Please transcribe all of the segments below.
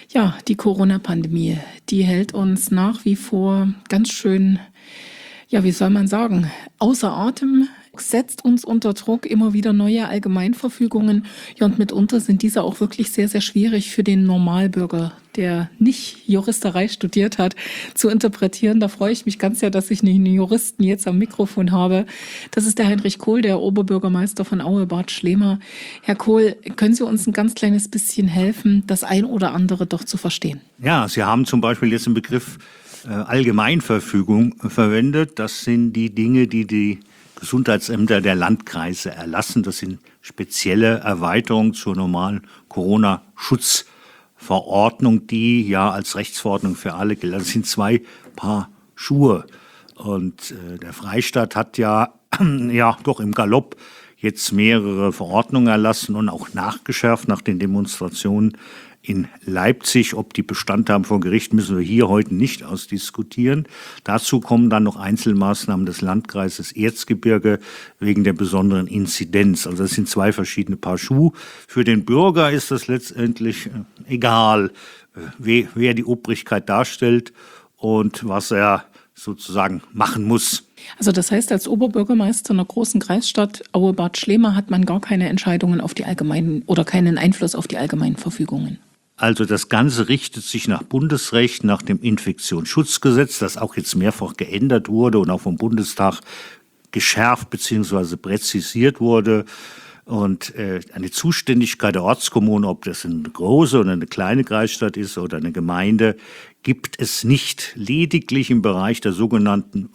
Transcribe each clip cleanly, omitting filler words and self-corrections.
Ja, die Corona-Pandemie, die hält uns nach wie vor ganz schön, ja, wie soll man sagen, außer Atem, setzt uns unter Druck, immer wieder neue Allgemeinverfügungen. Ja, und mitunter sind diese auch wirklich sehr, sehr schwierig für den Normalbürger, der nicht Juristerei studiert hat, zu interpretieren. Da freue ich mich ganz sehr, dass ich einen Juristen jetzt am Mikrofon habe. Das ist der Heinrich Kohl, der Oberbürgermeister von Aue, Bad Schlema. Herr Kohl, können Sie uns ein ganz kleines bisschen helfen, das ein oder andere doch zu verstehen? Ja, Sie haben zum Beispiel jetzt den Begriff Allgemeinverfügung verwendet. Das sind die Dinge, die die Gesundheitsämter der Landkreise erlassen. Das sind spezielle Erweiterungen zur normalen Corona-Schutzverordnung, die ja als Rechtsverordnung für alle gilt. Das sind zwei Paar Schuhe. Und der Freistaat hat ja doch im Galopp jetzt mehrere Verordnungen erlassen und auch nachgeschärft nach den Demonstrationen in Leipzig. Ob die Bestand haben vor Gericht, müssen wir hier heute nicht ausdiskutieren. Dazu kommen dann noch Einzelmaßnahmen des Landkreises Erzgebirge wegen der besonderen Inzidenz. Also das sind zwei verschiedene Paar Schuhe. Für den Bürger ist das letztendlich egal, wer die Obrigkeit darstellt und was er sozusagen machen muss. Also das heißt, als Oberbürgermeister einer großen Kreisstadt Aue-Bad Schlema hat man gar keine Entscheidungen auf die allgemeinen oder keinen Einfluss auf die allgemeinen Verfügungen. Also das Ganze richtet sich nach Bundesrecht, nach dem Infektionsschutzgesetz, das auch jetzt mehrfach geändert wurde und auch vom Bundestag geschärft bzw. präzisiert wurde. Und eine Zuständigkeit der Ortskommunen, ob das eine große oder eine kleine Kreisstadt ist oder eine Gemeinde, gibt es nicht. Lediglich im Bereich der sogenannten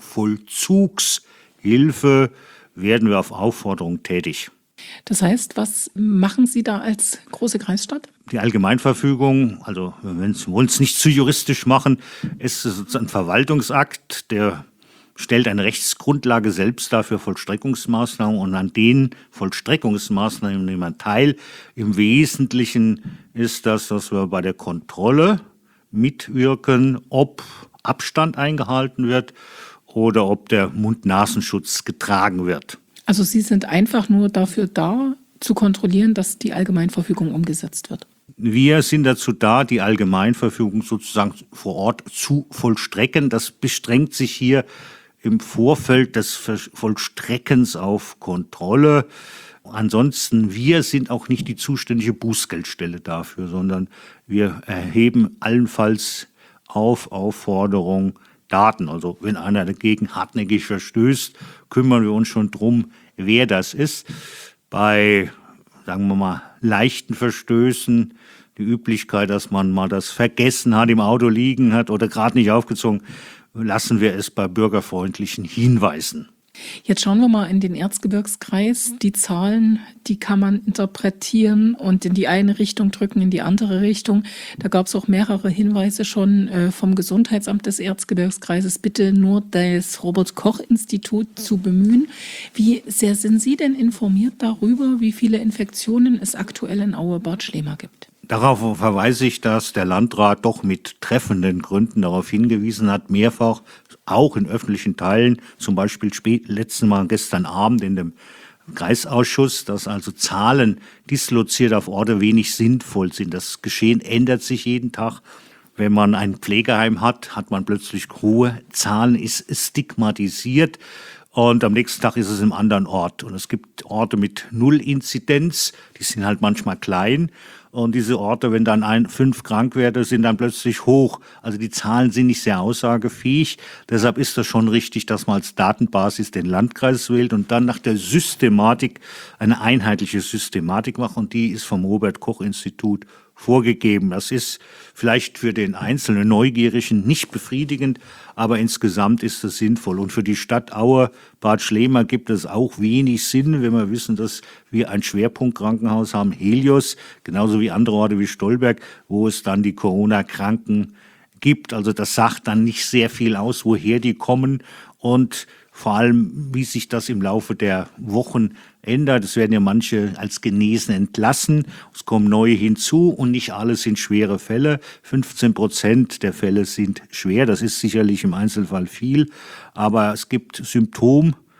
Vollzugshilfe werden wir auf Aufforderung tätig. Das heißt, was machen Sie da als große Kreisstadt? Die Allgemeinverfügung, also wir wollen es nicht zu juristisch machen, ist sozusagen ein Verwaltungsakt, der stellt eine Rechtsgrundlage selbst dar für Vollstreckungsmaßnahmen und an den Vollstreckungsmaßnahmen nehmen wir teil. Im Wesentlichen ist das, dass wir bei der Kontrolle mitwirken, ob Abstand eingehalten wird oder ob der Mund-Nasenschutz getragen wird. Also Sie sind einfach nur dafür da, zu kontrollieren, dass die Allgemeinverfügung umgesetzt wird. Wir sind dazu da, die Allgemeinverfügung sozusagen vor Ort zu vollstrecken. Das beschränkt sich hier im Vorfeld des Vollstreckens auf Kontrolle. Ansonsten, wir sind auch nicht die zuständige Bußgeldstelle dafür, sondern wir erheben allenfalls auf Aufforderung Daten. Also wenn einer dagegen hartnäckig verstößt, kümmern wir uns schon drum, wer das ist. Bei, sagen wir mal, leichten Verstößen, die Üblichkeit, dass man mal das vergessen hat, im Auto liegen hat oder gerade nicht aufgezogen, lassen wir es bei bürgerfreundlichen Hinweisen. Jetzt schauen wir mal in den Erzgebirgskreis. Die Zahlen, die kann man interpretieren und in die eine Richtung drücken, in die andere Richtung. Da gab es auch mehrere Hinweise schon vom Gesundheitsamt des Erzgebirgskreises, bitte nur das Robert-Koch-Institut zu bemühen. Wie sehr sind Sie denn informiert darüber, wie viele Infektionen es aktuell in Aue-Bad Schlema gibt? Darauf verweise ich, dass der Landrat doch mit treffenden Gründen darauf hingewiesen hat, mehrfach, auch in öffentlichen Teilen, zum Beispiel letzten Mal gestern Abend in dem Kreisausschuss, dass also Zahlen disloziert auf Orte wenig sinnvoll sind. Das Geschehen ändert sich jeden Tag. Wenn man ein Pflegeheim hat, hat man plötzlich hohe Zahlen, ist stigmatisiert. Und am nächsten Tag ist es im anderen Ort. Und es gibt Orte mit Null-Inzidenz, die sind halt manchmal klein. Und diese Orte, wenn dann 5 Krankwerte sind, dann plötzlich hoch. Also die Zahlen sind nicht sehr aussagefähig. Deshalb ist das schon richtig, dass man als Datenbasis den Landkreis wählt und dann nach der Systematik eine einheitliche Systematik macht. Und die ist vom Robert-Koch-Institut vorgegeben. Das ist vielleicht für den einzelnen Neugierigen nicht befriedigend, aber insgesamt ist es sinnvoll. Und für die Stadt Aue-Bad Schlema gibt es auch wenig Sinn, wenn wir wissen, dass wir ein Schwerpunktkrankenhaus haben, Helios, genauso wie andere Orte wie Stolberg, wo es dann die Corona-Kranken gibt. Also das sagt dann nicht sehr viel aus, woher die kommen und vor allem, wie sich das im Laufe der Wochen ändert. Es werden ja manche als genesen entlassen. Es kommen neue hinzu und nicht alle sind schwere Fälle. 15% der Fälle sind schwer. Das ist sicherlich im Einzelfall viel. Aber es gibt Symptomlöser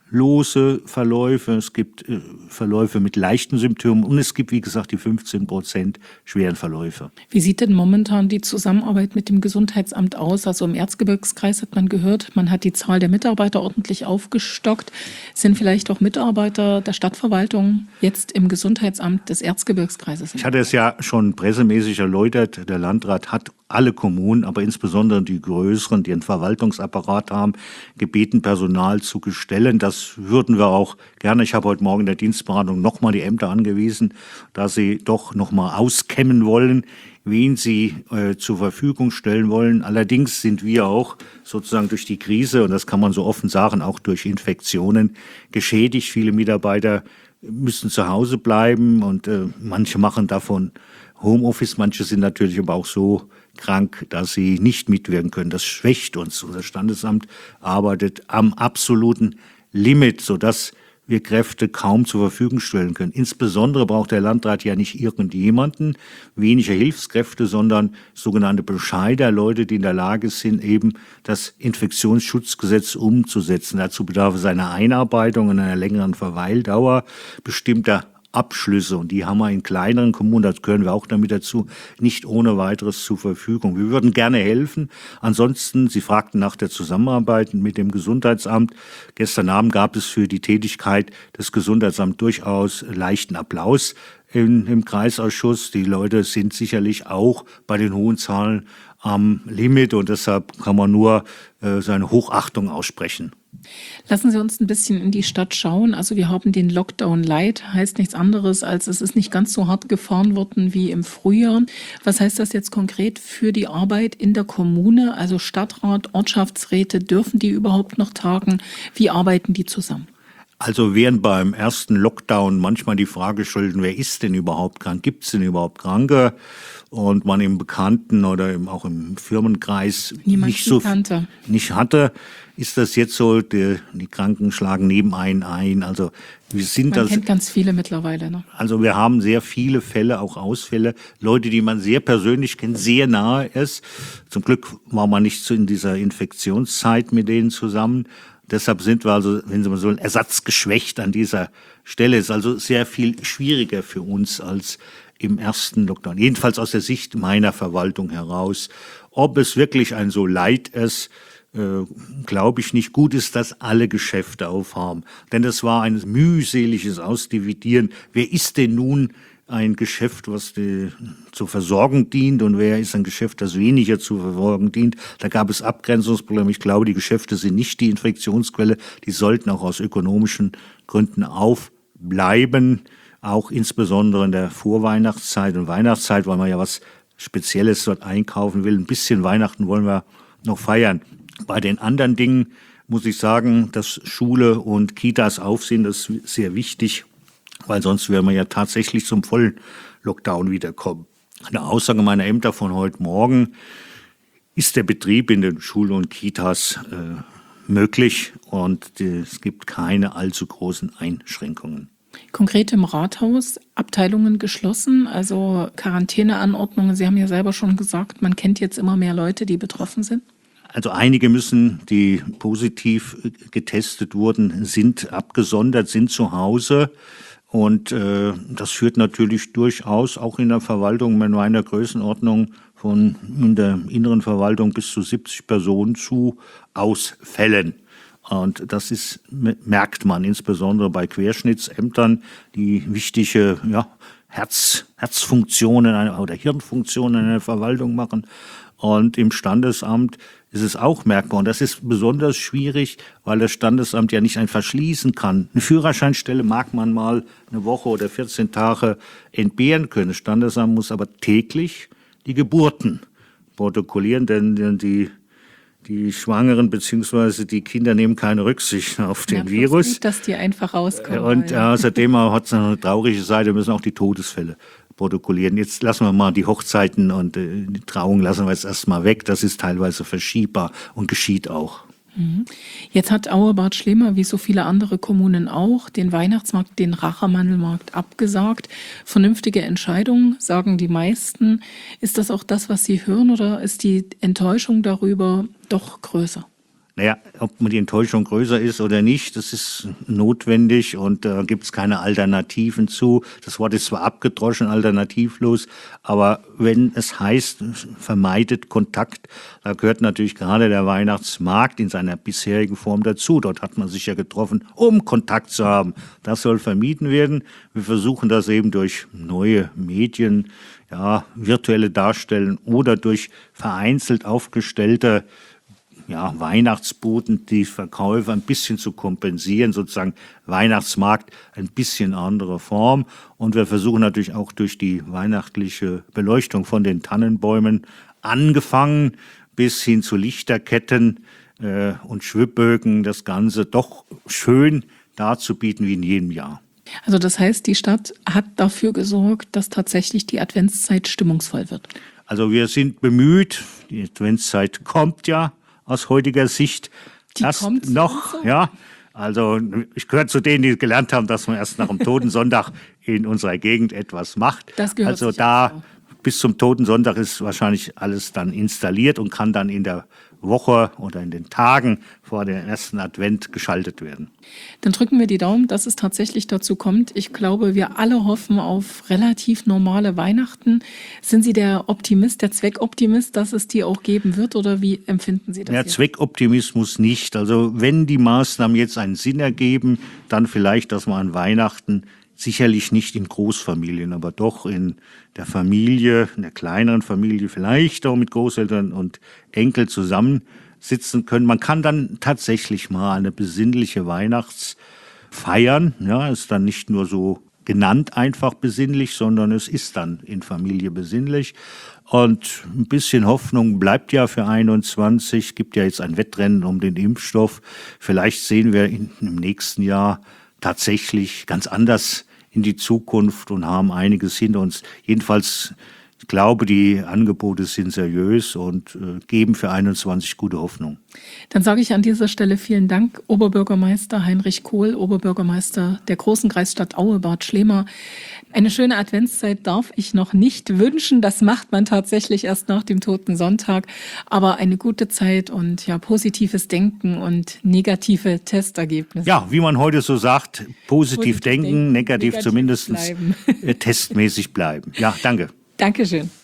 lose Verläufe, es gibt Verläufe mit leichten Symptomen und es gibt, wie gesagt, die 15% schweren Verläufe. Wie sieht denn momentan die Zusammenarbeit mit dem Gesundheitsamt aus? Also im Erzgebirgskreis hat man gehört, man hat die Zahl der Mitarbeiter ordentlich aufgestockt. Sind vielleicht auch Mitarbeiter der Stadtverwaltung jetzt im Gesundheitsamt des Erzgebirgskreises? Ich hatte es ja schon pressemäßig erläutert, der Landrat hat alle Kommunen, aber insbesondere die größeren, die einen Verwaltungsapparat haben, gebeten, Personal zu bestellen. Das würden wir auch gerne. Ich habe heute Morgen in der Dienstberatung nochmal die Ämter angewiesen, da sie doch nochmal auskämmen wollen, wen sie zur Verfügung stellen wollen. Allerdings sind wir auch sozusagen durch die Krise, und das kann man so offen sagen, auch durch Infektionen geschädigt. Viele Mitarbeiter müssen zu Hause bleiben und manche machen davon Homeoffice, manche sind natürlich aber auch so krank, dass sie nicht mitwirken können. Das schwächt uns. Unser Standesamt arbeitet am absoluten Limit, sodass wir Kräfte kaum zur Verfügung stellen können. Insbesondere braucht der Landrat ja nicht irgendjemanden, weniger Hilfskräfte, sondern sogenannte Bescheider, Leute, die in der Lage sind, eben das Infektionsschutzgesetz umzusetzen. Dazu bedarf es einer Einarbeitung und einer längeren Verweildauer bestimmter Abschlüsse, und die haben wir in kleineren Kommunen, das gehören wir auch damit dazu, nicht ohne weiteres zur Verfügung. Wir würden gerne helfen. Ansonsten, Sie fragten nach der Zusammenarbeit mit dem Gesundheitsamt. Gestern Abend gab es für die Tätigkeit des Gesundheitsamts durchaus leichten Applaus im Kreisausschuss. Die Leute sind sicherlich auch bei den hohen Zahlen am Limit, und deshalb kann man nur seine Hochachtung aussprechen. Lassen Sie uns ein bisschen in die Stadt schauen. Also wir haben den Lockdown Light, heißt nichts anderes, als es ist nicht ganz so hart gefahren worden wie im Frühjahr. Was heißt das jetzt konkret für die Arbeit in der Kommune? Also Stadtrat, Ortschaftsräte, dürfen die überhaupt noch tagen? Wie arbeiten die zusammen? Also während beim ersten Lockdown manchmal die Frage stellten, wer ist denn überhaupt krank? Gibt es denn überhaupt Kranke? Und man im Bekannten oder auch im Firmenkreis nicht hatte, ist das jetzt so, die Kranken schlagen nebeneinander ein. Also man kennt ganz viele mittlerweile, ne? Also wir haben sehr viele Fälle, auch Ausfälle, Leute, die man sehr persönlich kennt, sehr nahe ist. Zum Glück war man nicht so in dieser Infektionszeit mit denen zusammen. Deshalb sind wir also, wenn Sie mal so, ersatzgeschwächt an dieser Stelle. Es ist also sehr viel schwieriger für uns als im ersten Lockdown. Jedenfalls aus der Sicht meiner Verwaltung heraus. Ob es wirklich ein so Leid ist, glaube ich nicht. Gut ist, dass alle Geschäfte aufhaben. Denn das war ein mühseliges Ausdividieren. Wer ist denn nun ein Geschäft, was zur Versorgung dient, und wer ist ein Geschäft, das weniger zur Versorgung dient? Da gab es Abgrenzungsprobleme. Ich glaube, die Geschäfte sind nicht die Infektionsquelle. Die sollten auch aus ökonomischen Gründen aufbleiben, auch insbesondere in der Vorweihnachtszeit und Weihnachtszeit, weil man ja was Spezielles dort einkaufen will. Ein bisschen Weihnachten wollen wir noch feiern. Bei den anderen Dingen muss ich sagen, dass Schule und Kitas auf sind, das ist sehr wichtig, weil sonst werden wir ja tatsächlich zum vollen Lockdown wiederkommen. Eine Aussage meiner Ämter von heute Morgen: ist der Betrieb in den Schulen und Kitas möglich, und es gibt keine allzu großen Einschränkungen. Konkret im Rathaus, Abteilungen geschlossen, also Quarantäneanordnungen. Sie haben ja selber schon gesagt, man kennt jetzt immer mehr Leute, die betroffen sind. Also einige müssen, die positiv getestet wurden, sind abgesondert, sind zu Hause. Und das führt natürlich durchaus auch in der Verwaltung mit meiner Größenordnung von in der inneren Verwaltung bis zu 70 Personen zu Ausfällen. Und das merkt man insbesondere bei Querschnittsämtern, die wichtige Herzfunktionen oder Hirnfunktionen in der Verwaltung machen. Und im Standesamt ist es auch merkbar. Und das ist besonders schwierig, weil das Standesamt ja nicht einfach schließen kann. Eine Führerscheinstelle mag man mal eine Woche oder 14 Tage entbehren können. Das Standesamt muss aber täglich die Geburten protokollieren, denn die Schwangeren bzw. die Kinder nehmen keine Rücksicht auf den Virus. Nicht, dass die einfach rauskommen. Und außerdem hat es eine traurige Seite, müssen auch die Todesfälle protokollieren. Jetzt lassen wir mal die Hochzeiten und die Trauung lassen wir jetzt erstmal weg. Das ist teilweise verschiebbar und geschieht auch. Jetzt hat Auerbad Schlema, wie so viele andere Kommunen auch, den Weihnachtsmarkt, den Rachermandelmarkt abgesagt. Vernünftige Entscheidung, sagen die meisten. Ist das auch das, was Sie hören, oder ist die Enttäuschung darüber doch größer? Naja, ob die Enttäuschung größer ist oder nicht, das ist notwendig und da gibt es keine Alternativen zu. Das Wort ist zwar abgedroschen, alternativlos, aber wenn es heißt, vermeidet Kontakt, da gehört natürlich gerade der Weihnachtsmarkt in seiner bisherigen Form dazu. Dort hat man sich ja getroffen, um Kontakt zu haben. Das soll vermieden werden. Wir versuchen das eben durch neue Medien, ja, virtuelle Darstellen oder durch vereinzelt aufgestellte Weihnachtsbuden, die Verkäufe ein bisschen zu kompensieren, sozusagen Weihnachtsmarkt ein bisschen andere Form. Und wir versuchen natürlich auch durch die weihnachtliche Beleuchtung von den Tannenbäumen angefangen bis hin zu Lichterketten und Schwibbögen, das Ganze doch schön darzubieten wie in jedem Jahr. Also das heißt, die Stadt hat dafür gesorgt, dass tatsächlich die Adventszeit stimmungsvoll wird. Also wir sind bemüht, die Adventszeit kommt ja aus heutiger Sicht. Die kommt noch, so? Ja. Also ich gehöre zu denen, die gelernt haben, dass man erst nach dem Totensonntag in unserer Gegend etwas macht. Das gehört also sicher da auch. bis zum Totensonntag ist wahrscheinlich alles dann installiert und kann dann in der Woche oder in den Tagen vor dem ersten Advent geschaltet werden. Dann drücken wir die Daumen, dass es tatsächlich dazu kommt. Ich glaube, wir alle hoffen auf relativ normale Weihnachten. Sind Sie der Optimist, der Zweckoptimist, dass es die auch geben wird, oder wie empfinden Sie das? Ja, Zweckoptimismus nicht. Also wenn die Maßnahmen jetzt einen Sinn ergeben, dann vielleicht, dass man an Weihnachten sicherlich nicht in Großfamilien, aber doch in der Familie, in der kleineren Familie, vielleicht auch mit Großeltern und Enkel zusammensitzen können. Man kann dann tatsächlich mal eine besinnliche Weihnachtsfeiern. Ja, ist dann nicht nur so genannt einfach besinnlich, sondern es ist dann in Familie besinnlich. Und ein bisschen Hoffnung bleibt ja für 21. Gibt ja jetzt ein Wettrennen um den Impfstoff. Vielleicht sehen wir im nächsten Jahr tatsächlich ganz anders in die Zukunft und haben einiges hinter uns. Jedenfalls, ich glaube, die Angebote sind seriös und geben für 21 gute Hoffnung. Dann sage ich an dieser Stelle vielen Dank, Oberbürgermeister Heinrich Kohl, Oberbürgermeister der großen Kreisstadt Aue, Bart Schliemer. Eine schöne Adventszeit darf ich noch nicht wünschen. Das macht man tatsächlich erst nach dem Totensonntag. Aber eine gute Zeit und ja, positives Denken und negative Testergebnisse. Ja, wie man heute so sagt, positiv denken, negativ zumindest bleiben. Testmäßig bleiben. Ja, danke. Dankeschön.